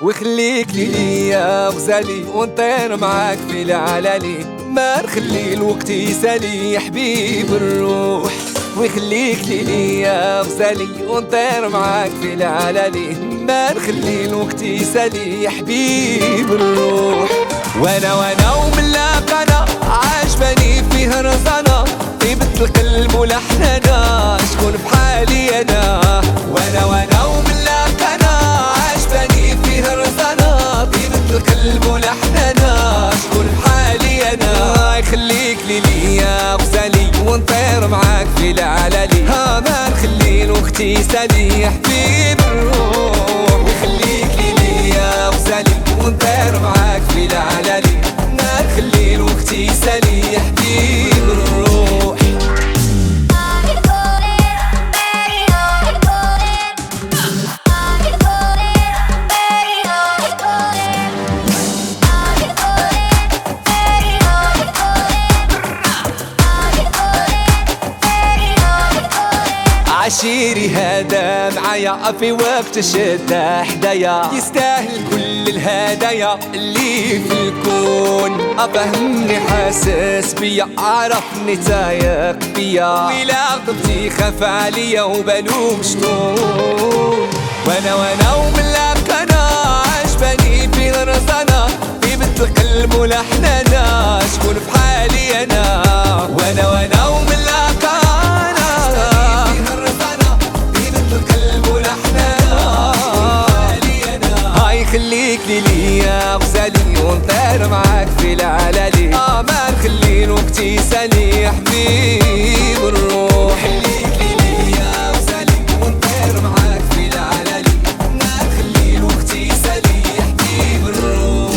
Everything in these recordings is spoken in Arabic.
ويخليك لي يا غزالي ونطير معاك في العلالي، ما نخلي الوقت يسالي يا حبيب الروح. ويخليك لي يا غزالي ونطير معاك في العلالي، ما نخلي الوقت يسالي يا حبيب الروح. وانا وملاقنا عاجباني فيه رزانا، طيبة القلب ولحننا شكون بحالي انا. وانا وملاقنا عاجباني فيه رزانا، طيبة القلب ولحننا شكون بحالي انا. يخليك لي يا غزالي ونطير معاك في العلالي، ما نخلي الوقت يسالي يا حبيب الروح. ويخليك لي يا غزالي ونطير معاك في العلالي، ما نخلي الوقت يسالي يا حبيب الروح. عشيري هذا معايا في وقت الشدة حدايا، يستاهل كل الهدايا اللي في الكون. أفهمني حاسس بيا، عرفني تايق بيا، ويلا غضبتي خاف عليا وبالو مشطون. وانا وملاقنا عجباني في رزانا، طيبة القلب ولحننا شكون في حالي انا. وانا وملاقنا خليك لي يا غزالي ونطير معاك في العلالي، ما نخلي الوقت يسالي يا حبيب الروح. خليك لي يا غزالي ونطير معاك في العلالي، ما نخلي الوقت يسالي يا حبيب الروح.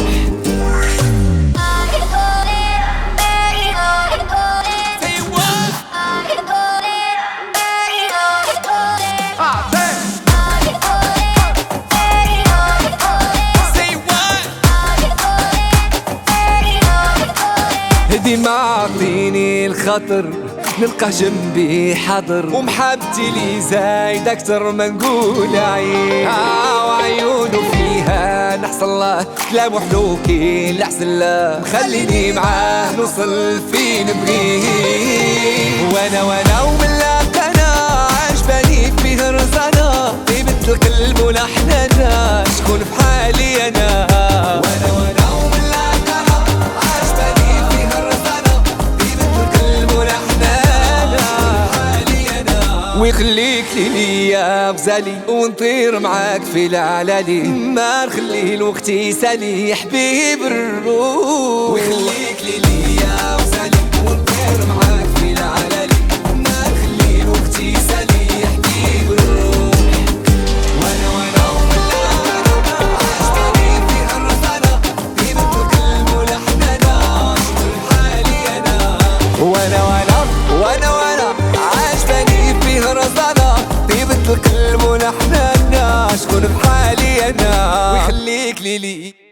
ديما عطيني الخطر نلقى جنبي حاضر، ومحبتي لي زايد اكتر ما نقول عين. وعيونه فيها نحصل الله كلام وحلوكي لحسن له، خليني معاه نوصل فين نبغيه. وانا وملاقنا عجباني فيه رزانا، طيبة القلب ولحننا شكون بحالي انا. وانا ويخليك لي يا غزالي ونطير معاك في العلالي، ما نخلي الوقت يسالي يا حبيب الروح. ويخليك لي يا غزالي ونطير معاك في العلالي، ما نخلي الوقت يسالي يا حبيب الروح. وانا وملاقنا عجباني فيها الرزانة، طيبة القلب ولحننا شكون بحالي انا. وانا عجباني فيه رزانا، طيبة القلب ونحننا شكون بحالي انا. ويخليك لي